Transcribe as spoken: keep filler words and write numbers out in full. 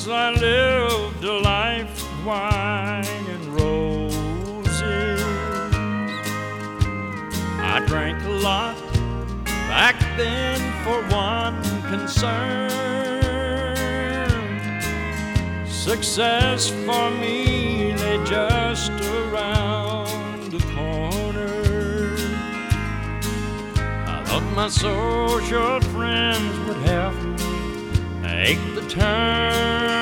I lived a life of wine and roses. I drank a lot back then for one concern. Success for me lay just around the corner. I thought my social friends would help me make the turn.